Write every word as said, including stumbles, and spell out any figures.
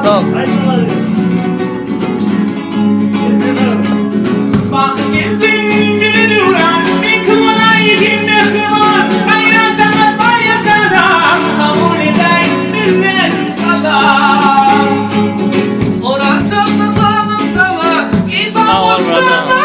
Sağ ol. Bak gezin bir duran bir kıvana yetimde kıvan hayratına payasada kabul edeyim bizden Allah. Oran çaldı zanım sana Sağ ol brother.